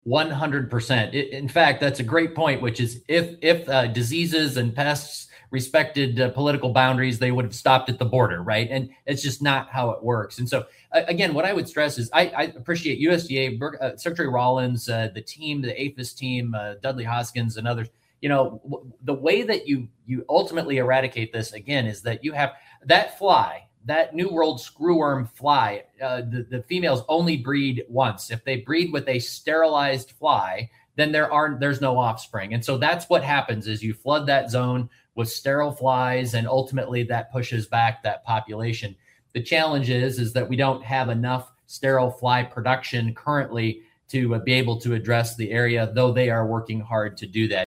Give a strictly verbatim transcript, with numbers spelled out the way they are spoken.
one hundred percent. In fact, that's a great point, which is if if uh, diseases and pests respected uh, political boundaries, they would have stopped at the border, right? And it's just not how it works. And so, uh, again, what I would stress is I, I appreciate U S D A, uh, Secretary Rollins, uh, the team, the APHIS team, uh, Dudley Hoskins, and others. You know, w- the way that you you ultimately eradicate this again is that you have that fly, that New World screwworm fly. Uh, the, the females only breed once. If they breed with a sterilized fly, then there are there's no offspring. And so that's what happens is you flood that zone with sterile flies, and ultimately that pushes back that population. The challenge is, is that we don't have enough sterile fly production currently to uh, be able to address the area, though they are working hard to do that.